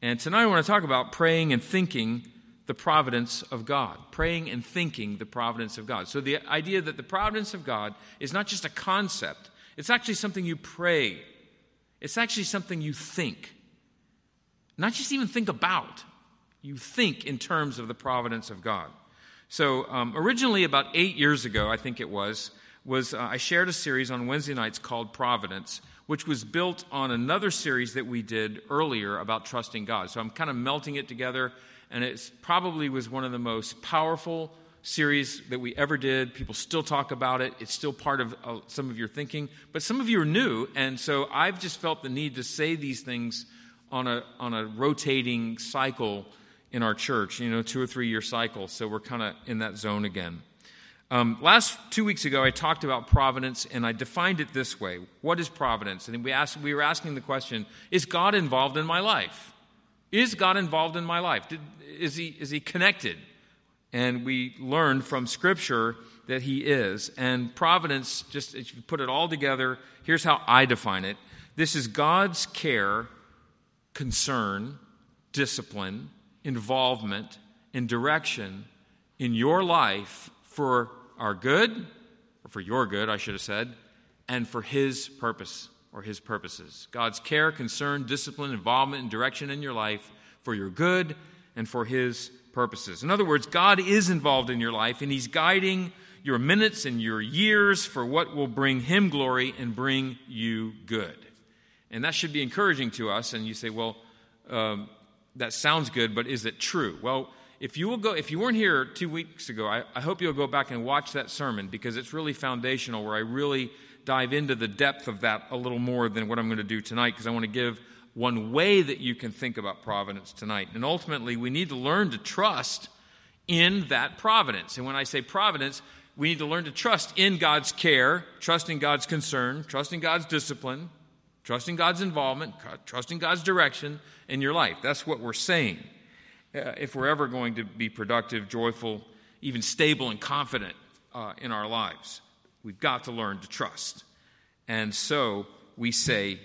And tonight I want to talk about praying and thinking the providence of God. Praying and thinking the providence of God. So the idea that the providence of God is not just a concept. It's actually something you pray. It's actually something you think. Not just even think about. You think in terms of the providence of God. So originally about 8 years ago, I think it was I shared a series on Wednesday nights called Providence, which was built on another series that we did earlier about trusting God. So I'm kind of melting it together, and it probably was one of the most powerful series that we ever did. People still talk about it. It's still part of some of your thinking, but some of you are new, and so I've just felt the need to say these things on a rotating cycle in our church, 2 or 3 year cycle. So we're kind of in that zone again. Last 2 weeks ago, I talked about providence, and I defined it this way. What is providence? And we were asking the question, is God involved in my life? Is God involved in my life? Is he connected? And we learned from Scripture that he is. And providence, just if you put it all together, here's how I define it. This is God's care, concern, discipline, involvement, and direction in your life for our good, or for your good, I should have said, and for his purpose or his purposes. God's care, concern, discipline, involvement, and direction in your life for your good and for his purposes. In other words, God is involved in your life, and he's guiding your minutes and your years for what will bring him glory and bring you good. And that should be encouraging to us. And you say, well, that sounds good, but is it true? Well, if you weren't here 2 weeks ago, I hope you'll go back and watch that sermon, because it's really foundational, where I really dive into the depth of that a little more than what I'm going to do tonight, because I want to give one way that you can think about providence tonight. And ultimately, we need to learn to trust in that providence. And when I say providence, we need to learn to trust in God's care, trust in God's concern, trust in God's discipline, trust in God's involvement, trust in God's direction in your life. That's what we're saying. If we're ever going to be productive, joyful, even stable and confident in our lives, we've got to learn to trust. And so we say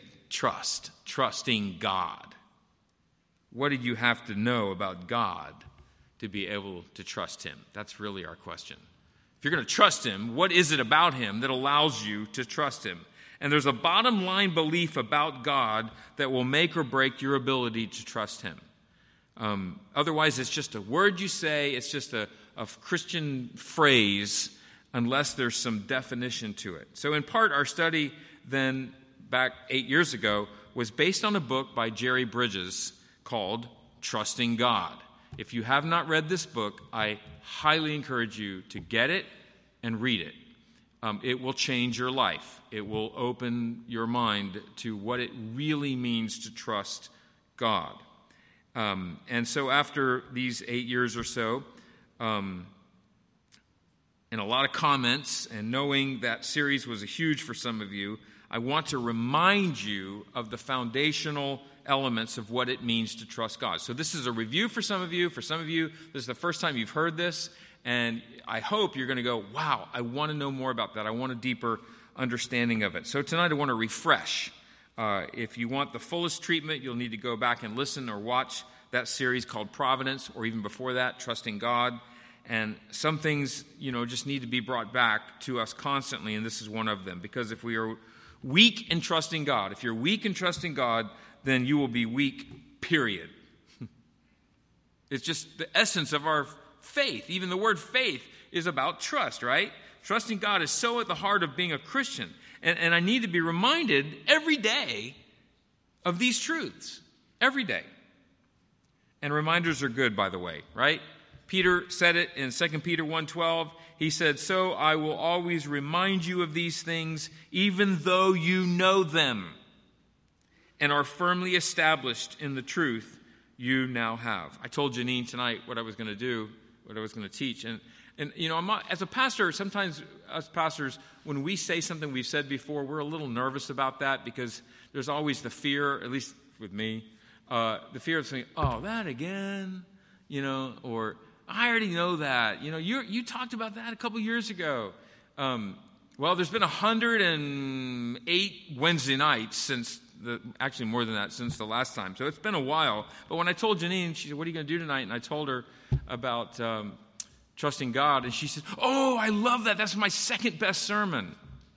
trusting God. What do you have to know about God to be able to trust him? That's really our question. If you're going to trust him, what is it about him that allows you to trust him? And there's a bottom line belief about God that will make or break your ability to trust him. Otherwise, it's just a word you say. It's just a Christian phrase, unless there's some definition to it. So in part, our study then back 8 years ago was based on a book by Jerry Bridges called Trusting God. If you have not read this book, I highly encourage you to get it and read it. It will change your life. It will open your mind to what it really means to trust God. And so after these 8 years or so, and a lot of comments, and knowing that series was huge for some of you, I want to remind you of the foundational elements of what it means to trust God. So this is a review for some of you. For some of you, this is the first time you've heard this, and I hope you're going to go, wow, I want to know more about that. I want a deeper understanding of it. So tonight I want to refresh. If you want the fullest treatment, you'll need to go back and listen or watch that series called Providence, or even before that, Trusting God. And some things, just need to be brought back to us constantly, and this is one of them. Because if we are weak in trusting God, if you're weak in trusting God, then you will be weak, period. It's just the essence of our faith. Even the word faith is about trust, right? Trusting God is so at the heart of being a Christian. And I need to be reminded every day of these truths. Every day. And reminders are good, by the way, right? Peter said it in 2 Peter 1:12. He said, "So I will always remind you of these things, even though you know them and are firmly established in the truth you now have." I told Janine tonight what I was going to do, what I was going to teach. And I'm not, as a pastor, sometimes us pastors, when we say something we've said before, we're a little nervous about that, because there's always the fear, at least with me, the fear of saying, oh, that again, or I already know that. You talked about that a couple years ago. Well, there's been 108 Wednesday nights since actually more than that, since the last time. So it's been a while. But when I told Janine, she said, what are you going to do tonight? And I told her about trusting God. And she said, oh, I love that. That's my second best sermon.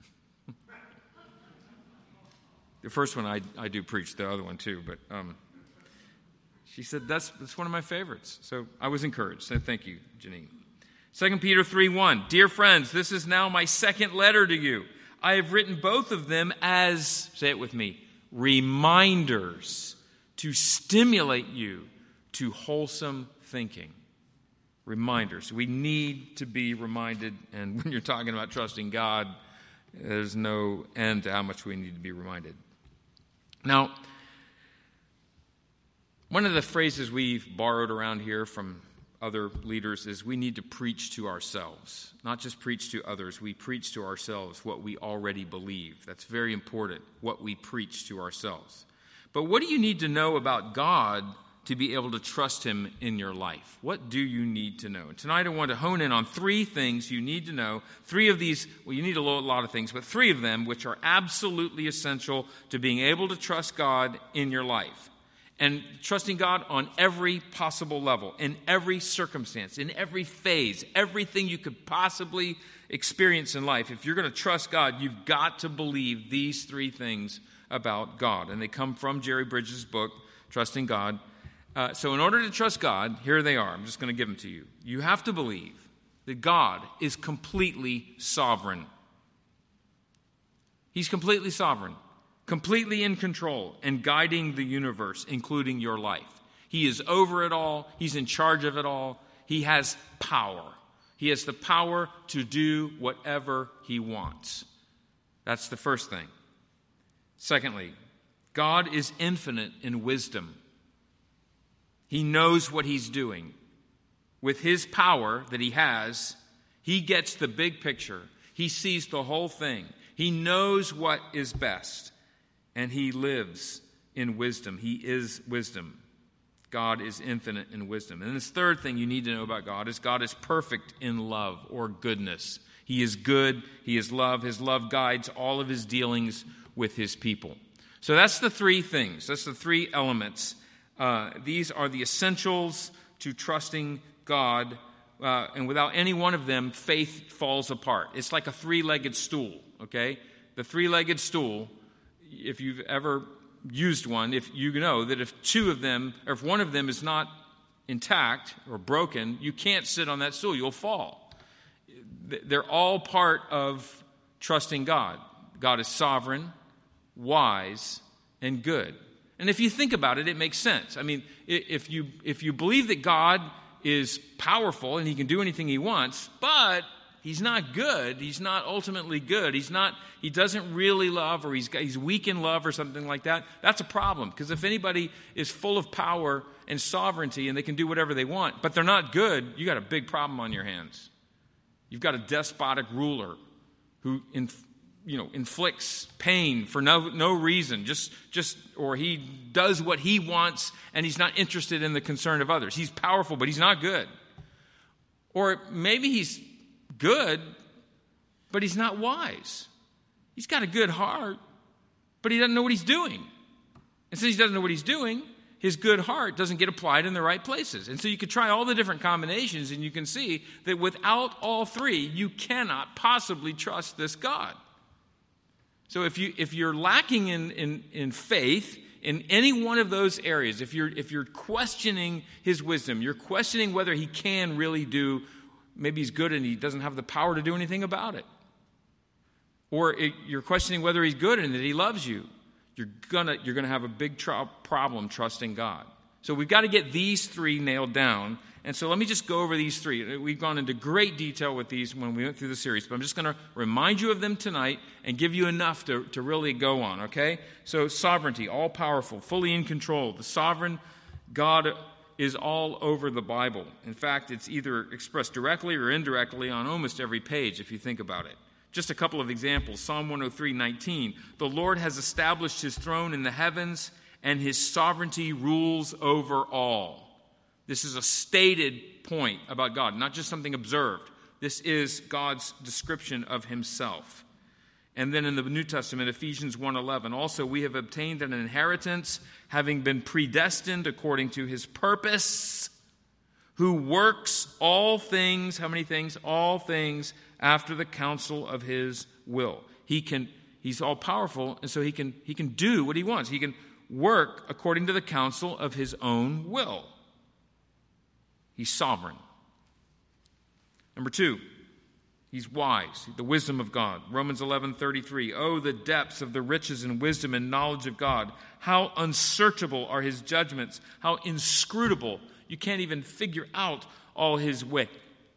The first one I do preach, the other one too. But she said, that's one of my favorites. So I was encouraged. So thank you, Janine. 2 Peter 3:1, dear friends, this is now my second letter to you. I have written both of them as, say it with me, reminders to stimulate you to wholesome thinking. Reminders. We need to be reminded, and when you're talking about trusting God, there's no end to how much we need to be reminded. Now, one of the phrases we've borrowed around here from other leaders is we need to preach to ourselves. Not just preach to others, we preach to ourselves what we already believe. That's very important, what we preach to ourselves. But what do you need to know about God to be able to trust Him in your life? What do you need to know? Tonight I want to hone in on 3 things you need to know. 3 of these, well, you need a lot of things, but 3 of them which are absolutely essential to being able to trust God in your life. And trusting God on every possible level, in every circumstance, in every phase, everything you could possibly experience in life. If you're going to trust God, you've got to believe these 3 things about God. And they come from Jerry Bridges' book, Trusting God. So in order to trust God, here they are. I'm just going to give them to you. You have to believe that God is completely sovereign. He's completely sovereign. Completely in control and guiding the universe, including your life. He is over it all. He's in charge of it all. He has power. He has the power to do whatever He wants. That's the first thing. Secondly, God is infinite in wisdom. He knows what He's doing. With His power that He has, He gets the big picture. He sees the whole thing. He knows what is best. And He lives in wisdom. He is wisdom. God is infinite in wisdom. And this third thing you need to know about God is perfect in love or goodness. He is good. He is love. His love guides all of His dealings with His people. So that's the 3 things. That's the 3 elements. These are the essentials to trusting God. And without any one of them, faith falls apart. It's like a 3-legged stool, okay? The 3-legged stool, if you've ever used one, if you know that if 2 of them, or if one of them is not intact or broken, you can't sit on that stool. You'll fall. They're all part of trusting God. God is sovereign, wise, and good. And if you think about it, it makes sense. I mean, if you believe that God is powerful and He can do anything He wants, but He's not good. He's not ultimately good. He doesn't really love, or he's weak in love or something like that. That's a problem, because if anybody is full of power and sovereignty and they can do whatever they want, but they're not good, you got a big problem on your hands. You've got a despotic ruler who inflicts pain for no reason, just or he does what he wants and he's not interested in the concern of others. He's powerful, but he's not good. Or maybe he's good, but he's not wise. He's got a good heart, but he doesn't know what he's doing. And since he doesn't know what he's doing, his good heart doesn't get applied in the right places. And so you could try all the different combinations, and you can see that without all 3, you cannot possibly trust this God. So if you're lacking in faith in any one of those areas, if you're questioning His wisdom, you're questioning whether He can really do. Maybe He's good and He doesn't have the power to do anything about it. Or you're questioning whether He's good and that He loves you. You're gonna have a big problem trusting God. So we've got to get these 3 nailed down. And so let me just go over these 3. We've gone into great detail with these when we went through the series, but I'm just going to remind you of them tonight and give you enough to really go on, okay? So sovereignty, all-powerful, fully in control. The sovereign God is all over the Bible. In fact, it's either expressed directly or indirectly on almost every page if you think about it. Just a couple of examples. Psalm 103:19. The Lord has established His throne in the heavens, and His sovereignty rules over all. This is a stated point about God, not just something observed. This is God's description of Himself. And then in the New Testament, Ephesians 1:11, also we have obtained an inheritance, having been predestined according to his purpose, who works all things, how many things? All things after the counsel of his will. He's all powerful, and so he can do what he wants. He can work according to the counsel of his own will. He's sovereign. Number 2, he's wise, the wisdom of God. Romans 11:33, oh, the depths of the riches and wisdom and knowledge of God. How unsearchable are his judgments, how inscrutable. You can't even figure out all his ways.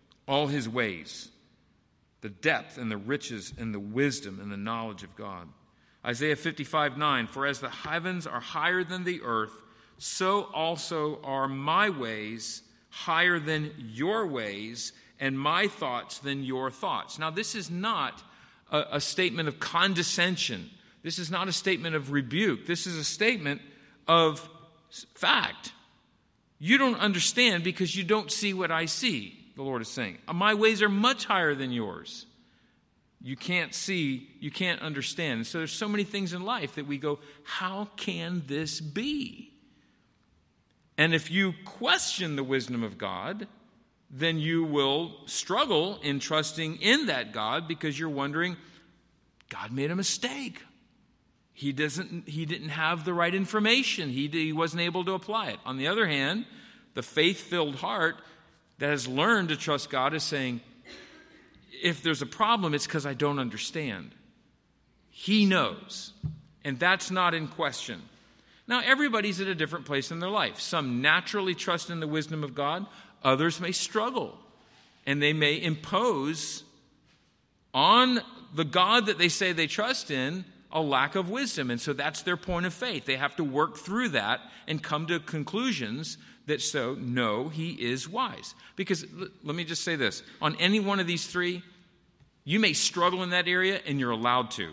The depth and the riches and the wisdom and the knowledge of God. Isaiah 55:9, for as the heavens are higher than the earth, so also are my ways higher than your ways, and my thoughts than your thoughts. Now, this is not a statement of condescension. This is not a statement of rebuke. This is a statement of fact. You don't understand because you don't see what I see, the Lord is saying. My ways are much higher than yours. You can't see, you can't understand. And so there's so many things in life that we go, how can this be? And if you question the wisdom of God, then you will struggle in trusting in that God because you're wondering, God made a mistake. He didn't have the right information. He wasn't able to apply it. On the other hand, the faith-filled heart that has learned to trust God is saying, if there's a problem, it's because I don't understand. He knows, and that's not in question. Now, everybody's at a different place in their life. Some naturally trust in the wisdom of God. Others may struggle, and they may impose on the God that they say they trust in a lack of wisdom. And so that's their point of faith. They have to work through that and come to conclusions that no, he is wise. Because let me just say this. On any one of these three, you may struggle in that area, and you're allowed to.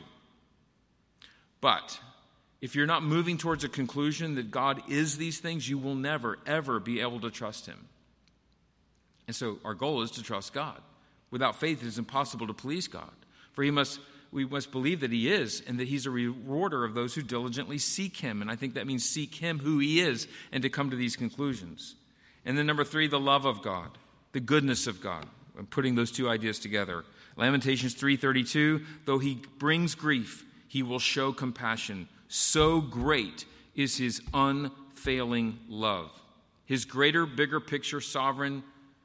But if you're not moving towards a conclusion that God is these things, you will never, ever be able to trust him. And so our goal is to trust God. Without faith, it is impossible to please God. For we must believe that he is, and that he's a rewarder of those who diligently seek him. And I think that means seek him who he is, and to come to these conclusions. And then number 3, the love of God, the goodness of God. I'm putting those two ideas together. Lamentations 3:32, though he brings grief, he will show compassion. So great is his unfailing love. His greater, bigger picture, sovereign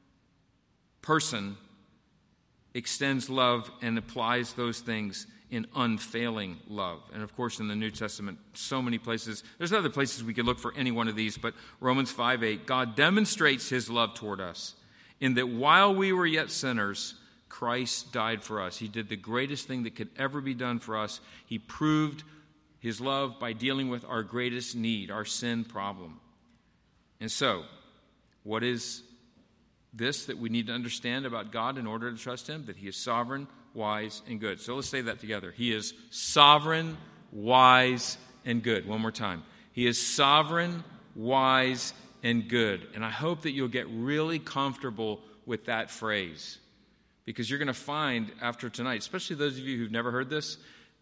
person extends love and applies those things in unfailing love. And of course, in the New Testament, so many places. There's other places we could look for any one of these, but Romans 5:8, God demonstrates his love toward us in that while we were yet sinners, Christ died for us. He did the greatest thing that could ever be done for us. He proved his love by dealing with our greatest need, our sin problem. And so, what is this that we need to understand about God in order to trust him? That he is sovereign, wise, and good. So let's say that together. He is sovereign, wise, and good. One more time. He is sovereign, wise, and good. And I hope that you'll get really comfortable with that phrase. Because you're going to find after tonight, especially those of you who've never heard this,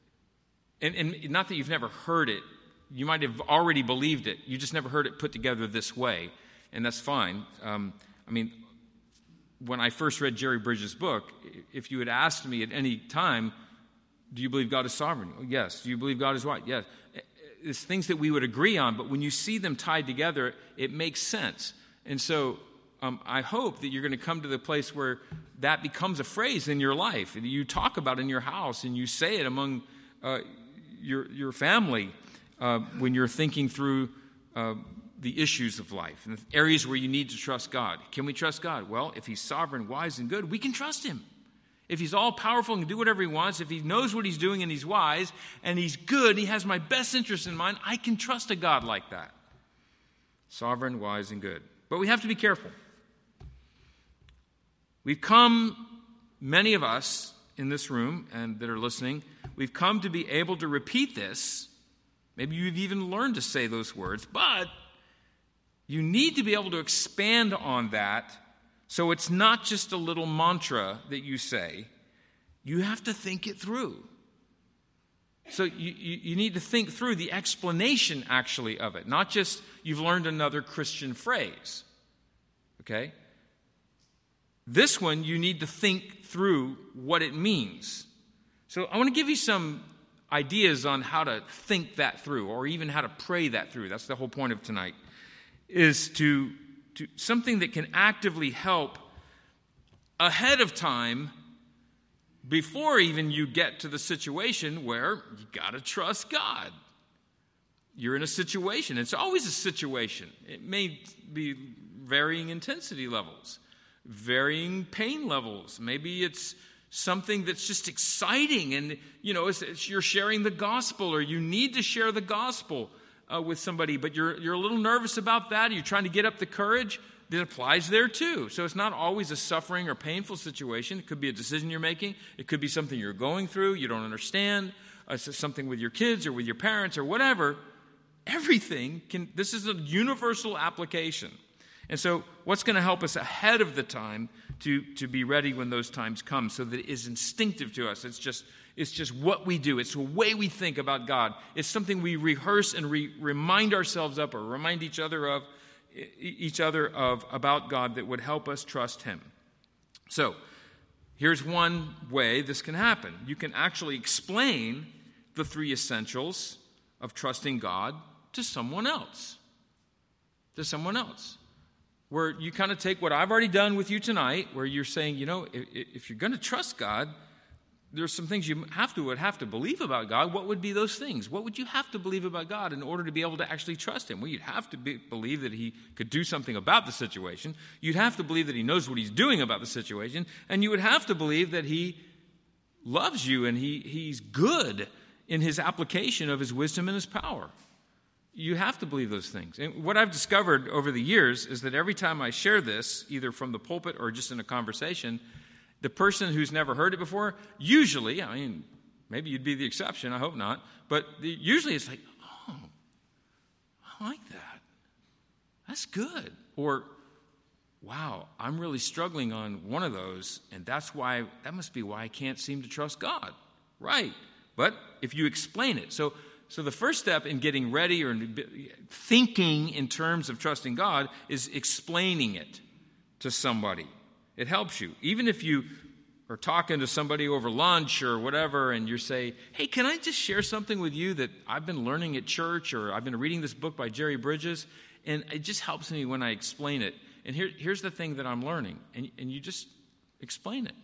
and not that you've never heard it, you might have already believed it. You just never heard it put together this way, and that's fine. When I first read Jerry Bridges' book, if you had asked me at any time, do you believe God is sovereign? Yes. Do you believe God is wise? Yes. It's things that we would agree on, but when you see them tied together, it makes sense. And so I hope that you're going to come to the place where that becomes a phrase in your life. And you talk about it in your house, and you say it among your family when you're thinking through the issues of life and the areas where you need to trust God. Can we trust God? Well, if he's sovereign, wise, and good, we can trust him. If he's all powerful and can do whatever he wants, if he knows what he's doing and he's wise and he's good, he has my best interest in mind, I can trust a God like that. Sovereign, wise, and good. But we have to be careful. We've come, many of us in this room and that are listening, we've come to be able to repeat this. Maybe you've even learned to say those words, but you need to be able to expand on that so it's not just a little mantra that you say. You have to think it through. So you need to think through the explanation, actually, of it, not just you've learned another Christian phrase. Okay? This one, you need to think through what it means. So I want to give you some ideas on how to think that through, or even how to pray that through. That's the whole point of tonight, is to something that can actively help ahead of time, before even you get to the situation where you got to trust God. You're in a situation. It's always a situation. It may be varying intensity levels, varying pain levels. Maybe it's something that's just exciting, and you're sharing the gospel, or you need to share the gospel with somebody, but you're a little nervous about that. You're trying to get up the courage. That applies there too. So it's not always a suffering or painful situation. It could be a decision you're making. It could be something you're going through, you don't understand. It's something with your kids or with your parents or whatever. Everything this is a universal application. And so what's going to help us ahead of the time to be ready when those times come, so that it is instinctive to us. It's just what we do. It's the way we think about God. It's something we rehearse and remind ourselves of, or remind each other of about God, that would help us trust Him. So here's one way this can happen. You can actually explain the 3 essentials of trusting God to someone else. Where you kind of take what I've already done with you tonight, where you're saying, if you're going to trust God, there's some things you would have to believe about God. What would be those things? What would you have to believe about God in order to be able to actually trust Him? Well, you'd have to believe that He could do something about the situation. You'd have to believe that He knows what He's doing about the situation. And you would have to believe that He loves you and He's good in His application of His wisdom and His power. You have to believe those things. And what I've discovered over the years is that every time I share this, either from the pulpit or just in a conversation, the person who's never heard it before, usually, maybe you'd be the exception, I hope not, but usually it's like, oh, I like that. That's good. Or, wow, I'm really struggling on one of those, and that must be why I can't seem to trust God. Right. But if you explain it. So the first step in getting ready or thinking in terms of trusting God is explaining it to somebody. It helps you. Even if you are talking to somebody over lunch or whatever, and you say, hey, can I just share something with you that I've been learning at church, or I've been reading this book by Jerry Bridges, and it just helps me when I explain it. And here's the thing that I'm learning. And you just explain it.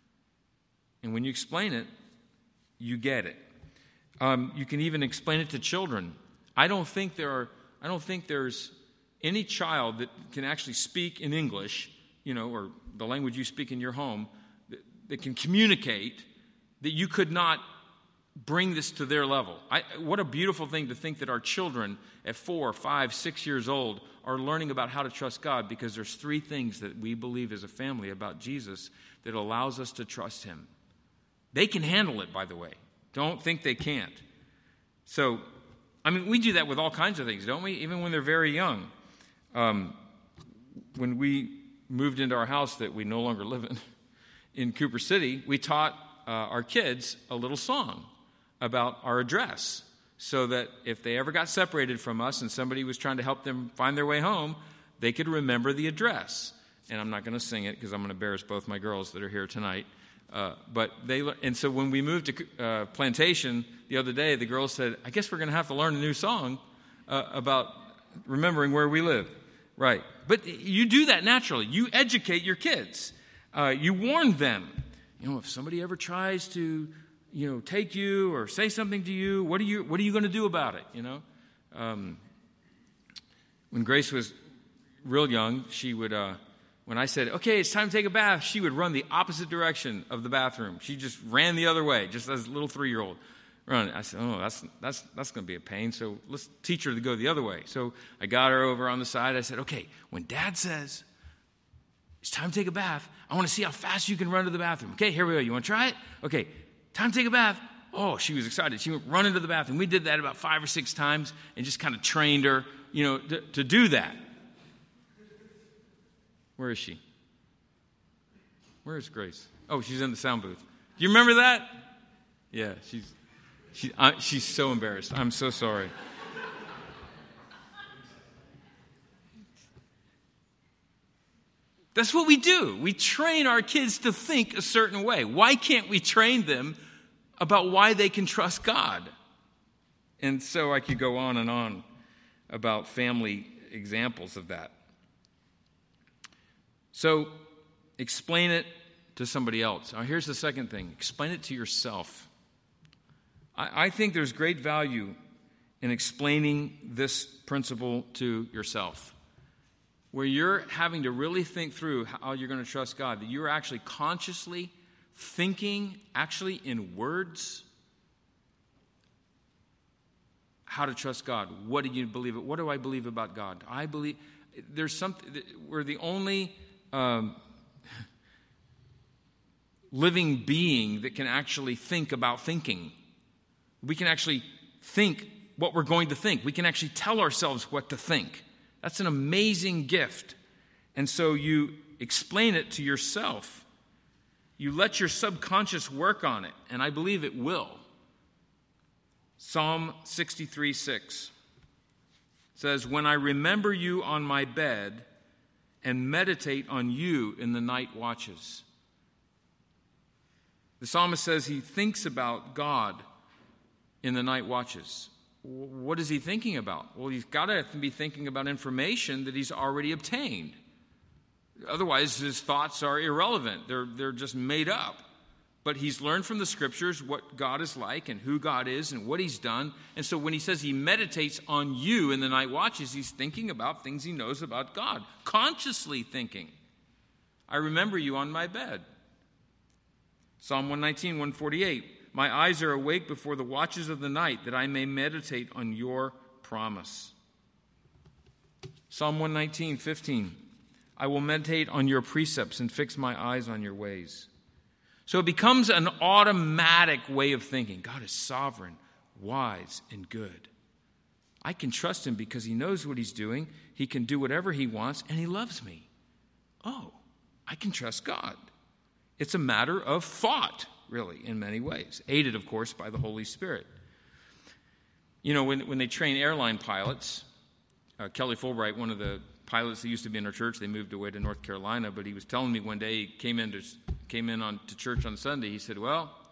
And when you explain it, you get it. You can even explain it to children. I don't think there's any child that can actually speak in English, or the language you speak in your home, that can communicate, that you could not bring this to their level. What a beautiful thing to think that our children at 4, 5, 6 years old are learning about how to trust God, because there's 3 things that we believe as a family about Jesus that allows us to trust Him. They can handle it, by the way. Don't think they can't. So, we do that with all kinds of things, don't we? Even when they're very young. When we moved into our house that we no longer live in Cooper City, we taught our kids a little song about our address, so that if they ever got separated from us and somebody was trying to help them find their way home, they could remember the address. And I'm not going to sing it because I'm going to embarrass both my girls that are here tonight. And so when we moved to Plantation the other day, the girls said, I guess we're going to have to learn a new song about remembering where we live. Right. But you do that naturally. You educate your kids. You warn them. If somebody ever tries to, take you or say something to you, what are you going to do about it? When Grace was real young, she would, when I said, okay, it's time to take a bath, she would run the opposite direction of the bathroom. She just ran the other way, just as a little 3-year-old. Run. I said, oh, that's going to be a pain, so let's teach her to go the other way. So I got her over on the side. I said, okay, when Dad says it's time to take a bath, I want to see how fast you can run to the bathroom. Okay, here we go. You want to try it? Okay, time to take a bath. Oh, she was excited. She went running to the bathroom. We did that about 5 or 6 times and just kind of trained her, to do that. Where is she? Where is Grace? Oh, she's in the sound booth. Do you remember that? Yeah, She's so embarrassed. I'm so sorry. That's what we do. We train our kids to think a certain way. Why can't we train them about why they can trust God? And so I could go on and on about family examples of that. So explain it to somebody else. Now, here's the second thing. Explain it to yourself. I think there's great value in explaining this principle to yourself, where you're having to really think through how you're going to trust God, that you're actually consciously thinking, actually in words, how to trust God. What do you believe? What do I believe about God? I believe there's something, we're the only living being that can actually think about thinking. We can actually think what we're going to think. We can actually tell ourselves what to think. That's an amazing gift. And so you explain it to yourself. You let your subconscious work on it, and I believe it will. Psalm 63:6 says, "When I remember you on my bed and meditate on you in the night watches." The psalmist says he thinks about God in the night watches. What is he thinking about? Well, he's got to be thinking about information that he's already obtained. Otherwise, his thoughts are irrelevant. They're just made up. But he's learned from the Scriptures what God is like and who God is and what he's done. And so when he says he meditates on you in the night watches, he's thinking about things he knows about God, consciously thinking. I remember you on my bed. Psalm 119, 148. My eyes are awake before the watches of the night, that I may meditate on your promise. Psalm 119, 15. I will meditate on your precepts and fix my eyes on your ways. So it becomes an automatic way of thinking. God is sovereign, wise, and good. I can trust him because he knows what he's doing. He can do whatever he wants, and he loves me. Oh, I can trust God. It's a matter of thought, really, in many ways, aided, of course, by the Holy Spirit. You know, when they train airline pilots, Kelly Fulbright, one of the pilots that used to be in our church, they moved away to North Carolina, but he was telling me one day, he came in to church on Sunday, he said,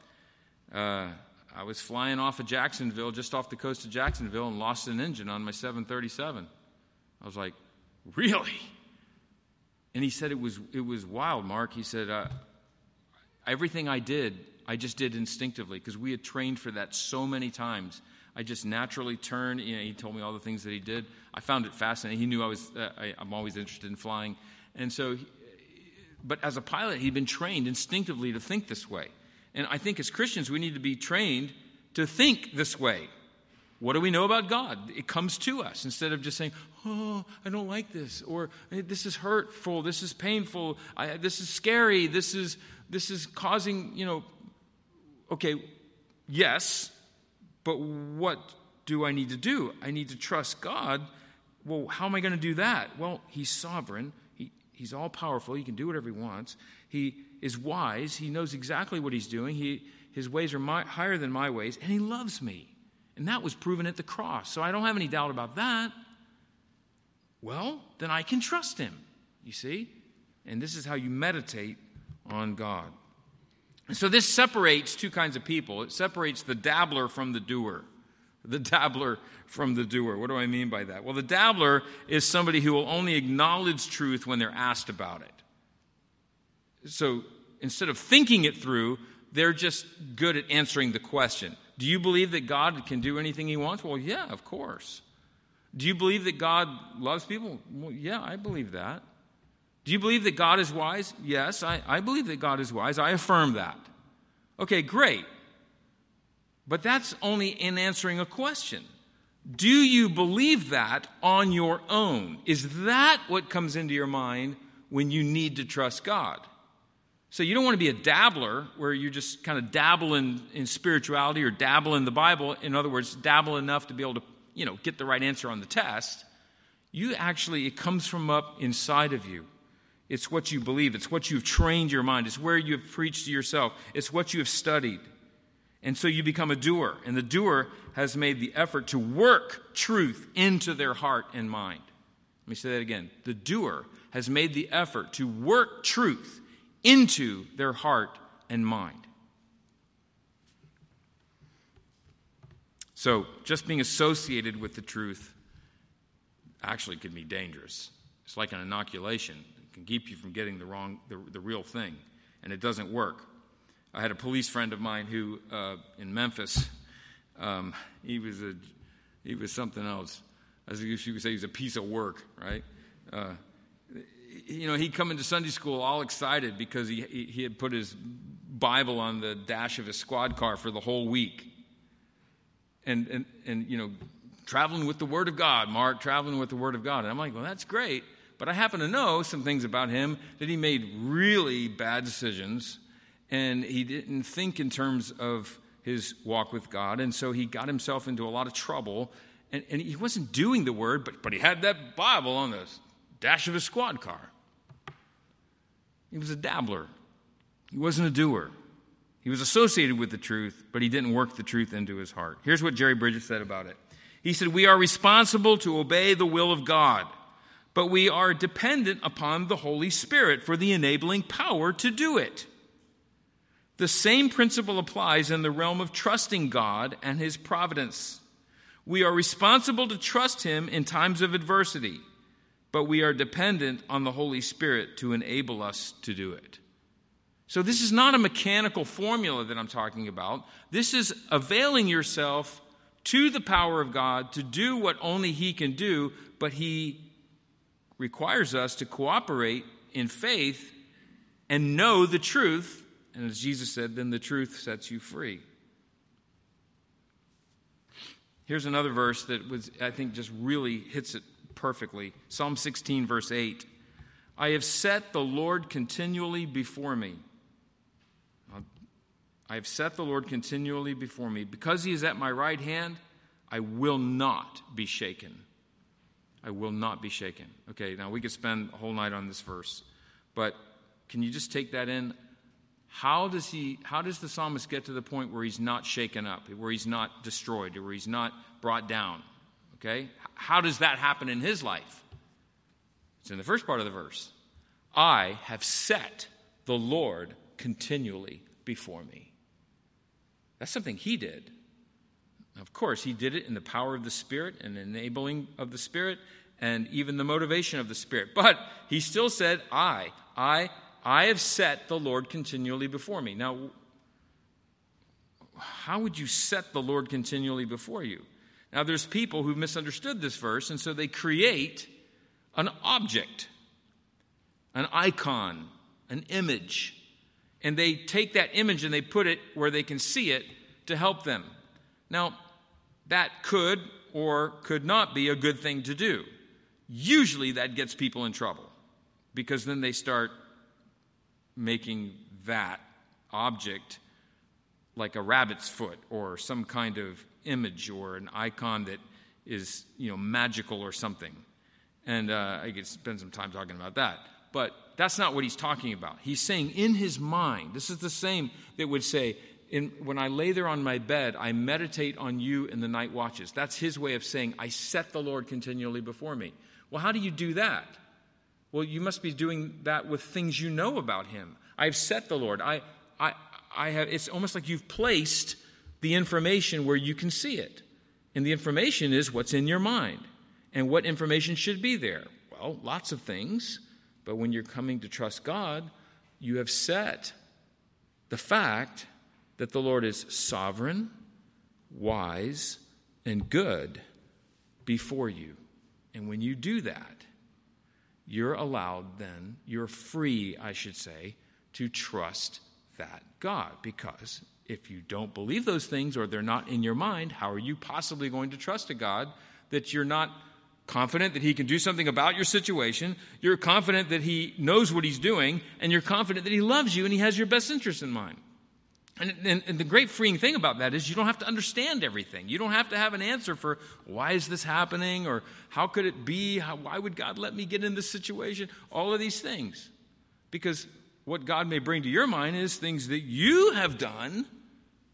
I was flying off of Jacksonville, just off the coast of Jacksonville, and lost an engine on my 737. I was like, really? And he said it was wild, Mark. He said, everything I did, I just did instinctively because we had trained for that so many times. I just naturally turned. You know, he told me all the things that he did. I found it fascinating. He knew I'm always interested in flying. And so, but as a pilot, he'd been trained instinctively to think this way. And I think as Christians, we need to be trained to think this way. What do we know about God? It comes to us instead of just saying, oh, I don't like this, or this is hurtful, this is painful, this is scary, this is causing, okay, yes, but what do I need to do? I need to trust God. Well, how am I going to do that? Well, he's sovereign. He's all-powerful. He can do whatever he wants. He is wise. He knows exactly what he's doing. His ways are higher than my ways, and he loves me. And that was proven at the cross. So I don't have any doubt about that. Well, then I can trust him, you see? And this is how you meditate on God. And so this separates two kinds of people. It separates the dabbler from the doer. The dabbler from the doer. What do I mean by that? Well, the dabbler is somebody who will only acknowledge truth when they're asked about it. So instead of thinking it through, they're just good at answering the question. Do you believe that God can do anything he wants? Well, yeah, of course. Do you believe that God loves people? Well, yeah, I believe that. Do you believe that God is wise? Yes, I believe that God is wise. I affirm that. Okay, great. But that's only in answering a question. Do you believe that on your own? Is that what comes into your mind when you need to trust God? So you don't want to be a dabbler where you just kind of dabble in spirituality or dabble in the Bible. In other words, dabble enough to be able to, get the right answer on the test. It comes from up inside of you. It's what you believe. It's what you've trained your mind. It's where you have preached to yourself. It's what you have studied. And so you become a doer. And the doer has made the effort to work truth into their heart and mind. Let me say that again. The doer has made the effort to work truth into their heart and mind. So just being associated with the truth actually can be dangerous. It's like an inoculation. It can keep you from getting the real thing, and it doesn't work. I had a police friend of mine who, in Memphis, he was something else. As you would say, he was a piece of work, right? He'd come into Sunday school all excited because he had put his Bible on the dash of his squad car for the whole week. And traveling with the Word of God, Mark, traveling with the Word of God. And I'm like, well, that's great. But I happen to know some things about him, that he made really bad decisions, and he didn't think in terms of his walk with God, and so he got himself into a lot of trouble, and he wasn't doing the Word, but he had that Bible on the dash of his squad car. He was a dabbler. He wasn't a doer. He was associated with the truth, but he didn't work the truth into his heart. Here's what Jerry Bridges said about it. He said, "We are responsible to obey the will of God, but we are dependent upon the Holy Spirit for the enabling power to do it. The same principle applies in the realm of trusting God and His providence. We are responsible to trust Him in times of adversity, but we are dependent on the Holy Spirit to enable us to do it." So this is not a mechanical formula that I'm talking about. This is availing yourself to the power of God to do what only He can do, but He requires us to cooperate in faith and know the truth. And as Jesus said, then the truth sets you free. Here's another verse that I think just really hits it perfectly. Psalm 16, verse 8. "I have set the Lord continually before me. I have set the Lord continually before me. Because He is at my right hand, I will not be shaken." I will not be shaken. Okay, now we could spend a whole night on this verse, but can you just take that in? How does the psalmist get to the point where he's not shaken up, where he's not destroyed, where he's not brought down? Okay? How does that happen in his life? It's in the first part of the verse. "I have set the Lord continually before me." That's something he did. Of course, he did it in the power of the Spirit and enabling of the Spirit and even the motivation of the Spirit. But he still said, I have set the Lord continually before me. Now, how would you set the Lord continually before you? Now, there's people who've misunderstood this verse, and so they create an object, an icon, an image, and they take that image and they put it where they can see it to help them. Now, that could or could not be a good thing to do. Usually that gets people in trouble because then they start making that object like a rabbit's foot or some kind of image or an icon that is, magical or something. And I could spend some time talking about that. But that's not what he's talking about. He's saying in his mind, this is the same that would say, when I lay there on my bed, I meditate on you in the night watches. That's his way of saying, I set the Lord continually before me. Well, how do you do that? Well, you must be doing that with things you know about him. I've set the Lord. I have. It's almost like you've placed the information where you can see it. And the information is what's in your mind. And what information should be there? Well, lots of things. But when you're coming to trust God, you have set the fact that the Lord is sovereign, wise, and good before you. And when you do that, you're allowed then, you're free, I should say, to trust that God. Because if you don't believe those things or they're not in your mind, how are you possibly going to trust a God that you're not confident that he can do something about your situation, you're confident that he knows what he's doing, and you're confident that he loves you and he has your best interest in mind? And the great freeing thing about that is you don't have to understand everything. You don't have to have an answer for why is this happening or how could it be? Why would God let me get in this situation? All of these things. Because what God may bring to your mind is things that you have done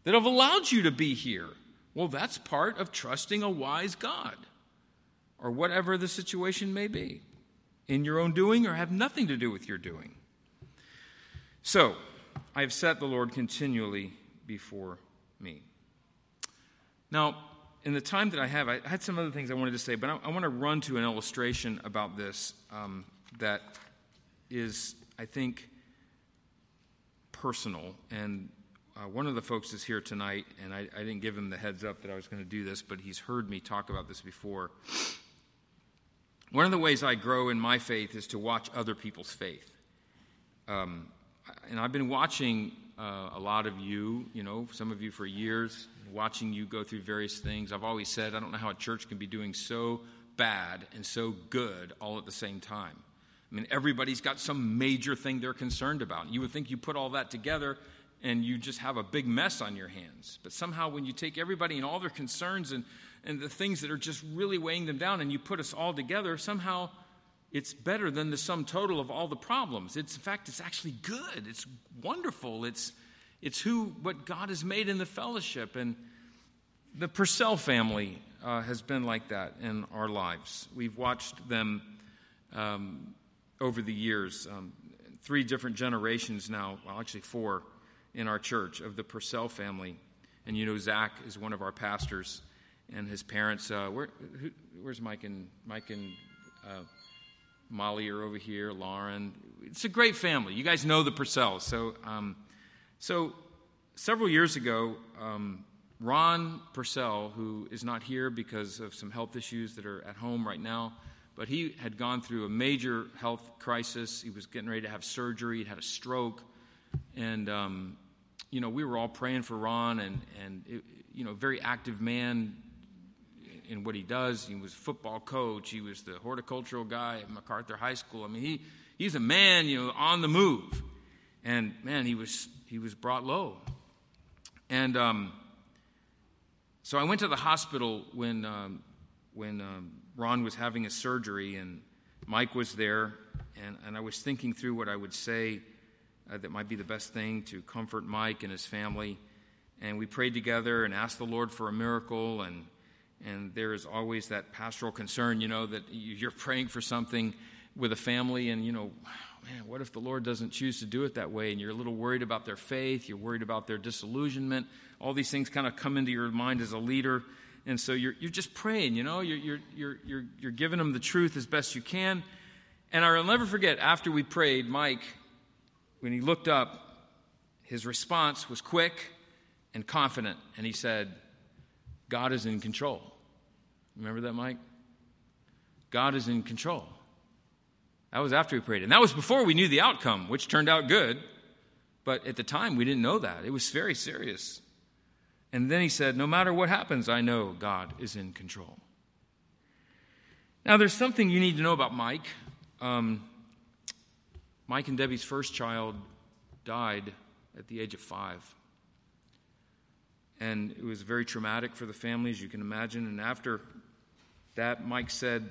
that have allowed you to be here. Well, that's part of trusting a wise God, or whatever the situation may be, in your own doing or have nothing to do with your doing. So, I have set the Lord continually before me. Now, in the time that I have, I had some other things I wanted to say, but I want to run to an illustration about this that is, I think, personal. And one of the folks is here tonight, and I didn't give him the heads up that I was going to do this, but he's heard me talk about this before. One of the ways I grow in my faith is to watch other people's faith. And I've been watching a lot of you, some of you for years, watching you go through various things. I've always said, I don't know how a church can be doing so bad and so good all at the same time. I mean, everybody's got some major thing they're concerned about. You would think you put all that together and you just have a big mess on your hands. But somehow when you take everybody and all their concerns and the things that are just really weighing them down and you put us all together, somehow it's better than the sum total of all the problems. In fact, it's actually good. It's wonderful. It's what God has made in the fellowship. And the Purcell family has been like that in our lives. We've watched them over the years, 3 different generations now, well, actually 4 in our church of the Purcell family. And Zach is one of our pastors, and his parents. Where's Mike and Molly are over here. Lauren. It's a great family. You guys know the Purcells. So several years ago, Ron Purcell, who is not here because of some health issues that are at home right now, but he had gone through a major health crisis. He was getting ready to have surgery. He'd had a stroke. And, we were all praying for Ron, and very active man in what he does. He was a football coach. He was the horticultural guy at MacArthur High School. I mean, he's a man, on the move. And, man, he was brought low. And so I went to the hospital when Ron was having his surgery, and Mike was there, and I was thinking through what I would say that might be the best thing to comfort Mike and his family. And we prayed together and asked the Lord for a miracle, and there is always that pastoral concern, that you're praying for something with a family, and, man, what if the Lord doesn't choose to do it that way? And you're a little worried about their faith. You're worried about their disillusionment. All these things kind of come into your mind as a leader. And so you're just praying, you're giving them the truth as best you can. And I'll never forget, after we prayed, Mike, when he looked up, his response was quick and confident. And he said, God is in control. Remember that, Mike? God is in control. That was after we prayed. And that was before we knew the outcome, which turned out good. But at the time, we didn't know that. It was very serious. And then he said, no matter what happens, I know God is in control. Now, there's something you need to know about Mike. Mike and Debbie's first child died at the age of 5. And it was very traumatic for the family, as you can imagine. And after that, Mike said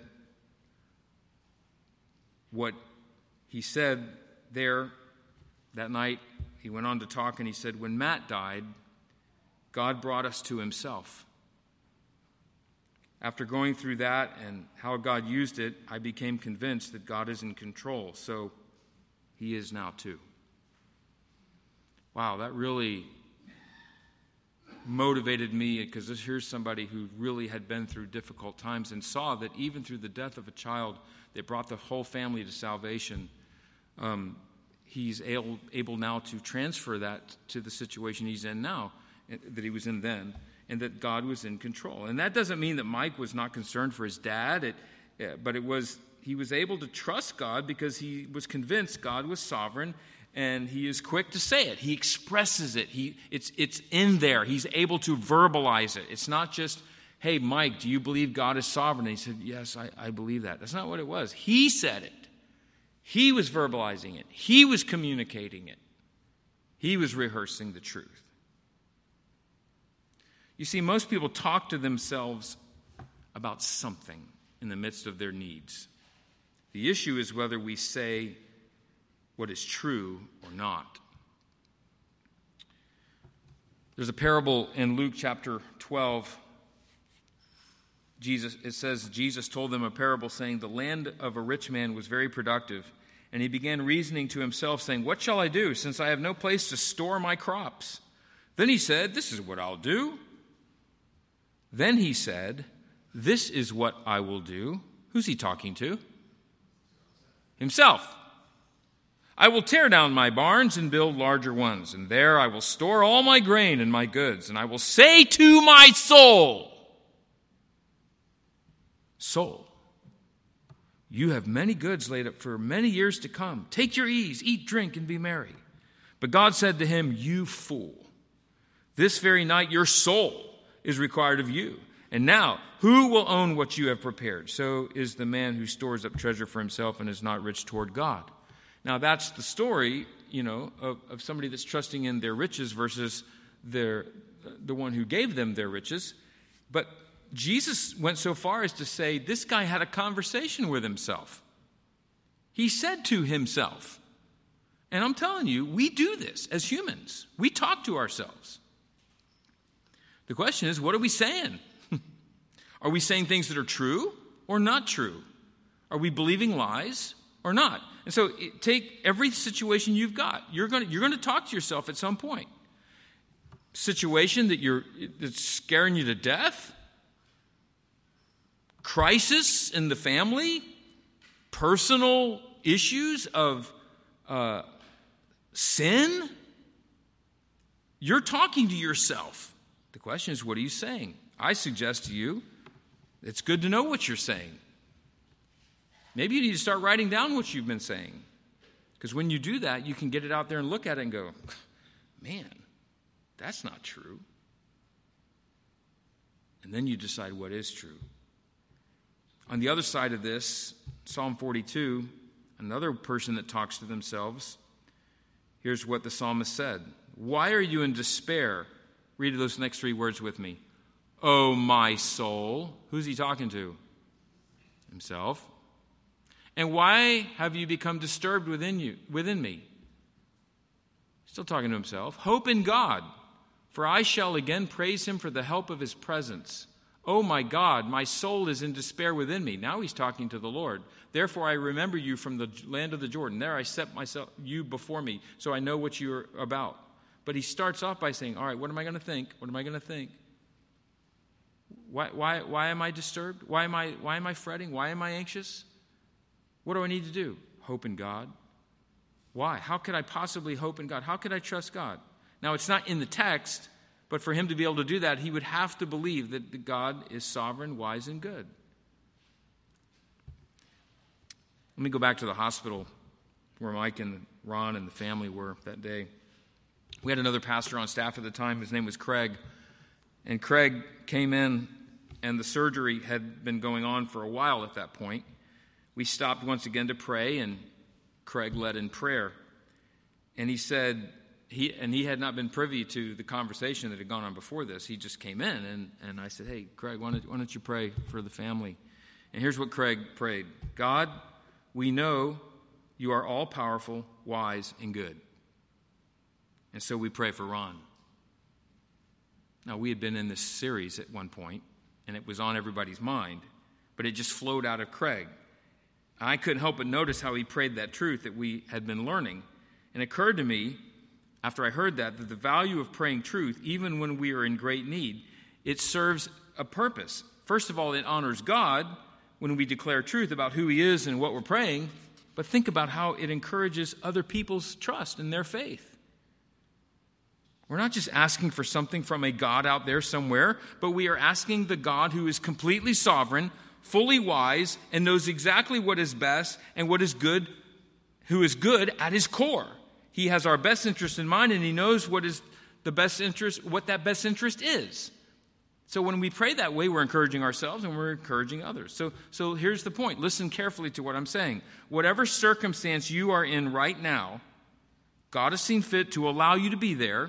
what he said there that night. He went on to talk, and he said, when Matt died, God brought us to himself. After going through that and how God used it, I became convinced that God is in control. So he is now too. Wow, that really motivated me, because here's somebody who really had been through difficult times and saw that even through the death of a child that brought the whole family to salvation, he's able now to transfer that to the situation he's in now, that he was in then, and that God was in control. And that doesn't mean that Mike was not concerned for his dad, but he was able to trust God because he was convinced God was sovereign, and he is quick to say it. He expresses it. It's in there. He's able to verbalize it. It's not just, hey, Mike, do you believe God is sovereign? And he said, yes, I believe that. That's not what it was. He said it. He was verbalizing it. He was communicating it. He was rehearsing the truth. You see, most people talk to themselves about something in the midst of their needs. The issue is whether we say what is true or not. There's a parable in Luke chapter 12. Jesus told them a parable saying, the land of a rich man was very productive. And he began reasoning to himself, saying, what shall I do, since I have no place to store my crops? Then he said, this is what I'll do. Then he said, this is what I will do. Who's he talking to? Himself. I will tear down my barns and build larger ones, and there I will store all my grain and my goods, and I will say to my soul, soul, you have many goods laid up for many years to come. Take your ease, eat, drink, and be merry. But God said to him, you fool, this very night your soul is required of you. And now, who will own what you have prepared? So is the man who stores up treasure for himself and is not rich toward God. Now, that's the story, of somebody that's trusting in their riches versus the one who gave them their riches. But Jesus went so far as to say this guy had a conversation with himself. He said to himself, and I'm telling you, we do this as humans. We talk to ourselves. The question is, what are we saying? Are we saying things that are true or not true? Are we believing lies or not? And so take every situation you've got. You're going to talk to yourself at some point. Situation that's scaring you to death? Crisis in the family? Personal issues of sin? You're talking to yourself. The question is, what are you saying? I suggest to you, it's good to know what you're saying. Maybe you need to start writing down what you've been saying. Because when you do that, you can get it out there and look at it and go, man, that's not true. And then you decide what is true. On the other side of this, Psalm 42, another person that talks to themselves, here's what the psalmist said. Why are you in despair? Read those next three words with me. Oh, my soul. Who's he talking to? Himself. And why have you become disturbed within me? Still talking to himself. Hope in God, for I shall again praise him for the help of his presence. Oh my God, my soul is in despair within me. Now he's talking to the Lord. Therefore I remember you from the land of the Jordan. There I set you before me, so I know what you're about. But he starts off by saying, all right, what am I going to think? What am I going to think? Why am I disturbed? Why am I fretting? Why am I anxious? What do I need to do? Hope in God. Why? How could I possibly hope in God? How could I trust God? Now, it's not in the text, but for him to be able to do that, he would have to believe that God is sovereign, wise, and good. Let me go back to the hospital where Mike and Ron and the family were that day. We had another pastor on staff at the time. His name was Craig. And Craig came in, and the surgery had been going on for a while at that point. We stopped once again to pray, and Craig led in prayer. And he said, he had not been privy to the conversation that had gone on before this. He just came in, and I said, hey, Craig, why don't you pray for the family? And here's what Craig prayed. God, we know you are all-powerful, wise, and good. And so we pray for Ron. Now, we had been in this series at one point, and it was on everybody's mind, but it just flowed out of Craig. I couldn't help but notice how he prayed that truth that we had been learning. And it occurred to me, after I heard that the value of praying truth, even when we are in great need, it serves a purpose. First of all, it honors God when we declare truth about who he is and what we're praying, but think about how it encourages other people's trust in their faith. We're not just asking for something from a God out there somewhere, but we are asking the God who is completely sovereign, fully wise, and knows exactly what is best and what is good, who is good at his core. He has our best interest in mind, and he knows what is the best interest, what that best interest is. So when we pray that way, we're encouraging ourselves and we're encouraging others. So here's the point. Listen carefully to what I'm saying. Whatever circumstance you are in right now, God has seen fit to allow you to be there.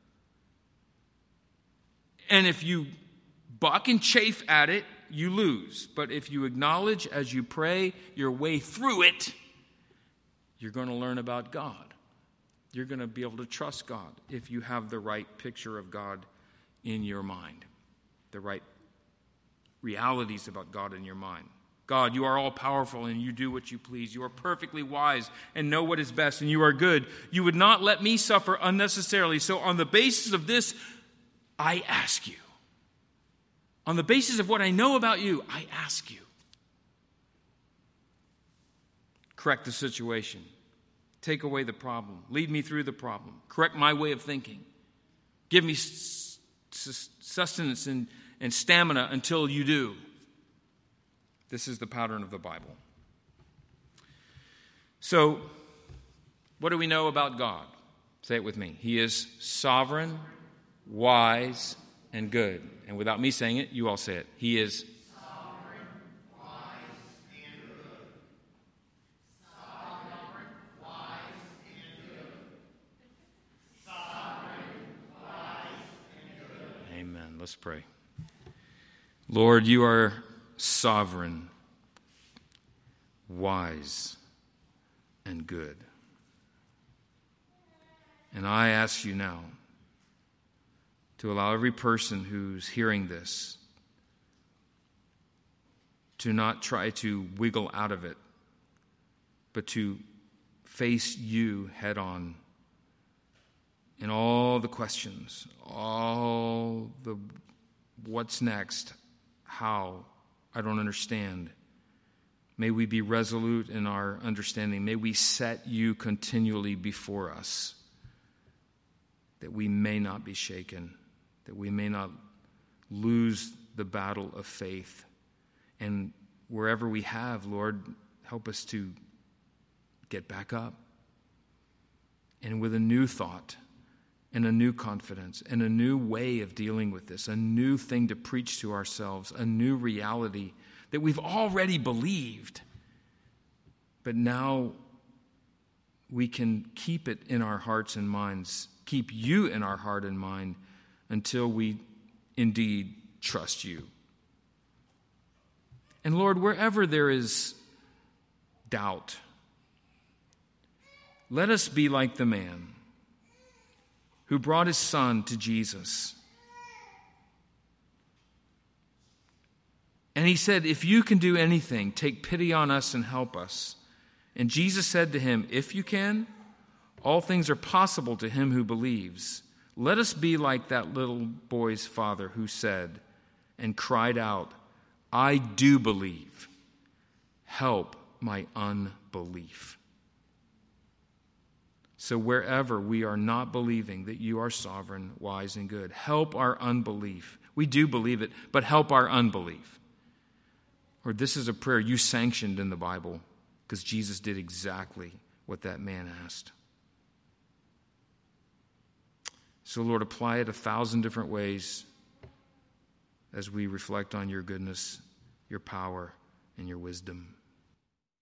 And if you buck and chafe at it, you lose. But if you acknowledge as you pray your way through it, you're going to learn about God. You're going to be able to trust God if you have the right picture of God in your mind, the right realities about God in your mind. God, you are all powerful and you do what you please. You are perfectly wise and know what is best, and you are good. You would not let me suffer unnecessarily. So on the basis of this, I ask you. On the basis of what I know about you, I ask you. Correct the situation. Take away the problem. Lead me through the problem. Correct my way of thinking. Give me sustenance and stamina until you do. This is the pattern of the Bible. So, what do we know about God? Say it with me. He is sovereign, wise, and good. And without me saying it, you all say it. He is sovereign, wise, and good. Sovereign, wise, and good. Sovereign, wise, and good. Amen. Let's pray. Lord, you are sovereign, wise, and good. And I ask you now to allow every person who's hearing this to not try to wiggle out of it, but to face you head on in all the questions, all the what's next, how, I don't understand. May we be resolute in our understanding. May we set you continually before us, that we may not be shaken, that we may not lose the battle of faith. And wherever we have, Lord, help us to get back up. And with a new thought, and a new confidence, and a new way of dealing with this, a new thing to preach to ourselves, a new reality that we've already believed. But now we can keep it in our hearts and minds, keep you in our heart and mind until we indeed trust you. And Lord, wherever there is doubt, let us be like the man who brought his son to Jesus. And he said, if you can do anything, take pity on us and help us. And Jesus said to him, if you can, all things are possible to him who believes. Let us be like that little boy's father who said and cried out, I do believe. Help my unbelief. So wherever we are not believing that you are sovereign, wise, and good, help our unbelief. We do believe it, but help our unbelief. Or this is a prayer you sanctioned in the Bible because Jesus did exactly what that man asked. So Lord, apply it 1,000 different ways as we reflect on your goodness, your power, and your wisdom.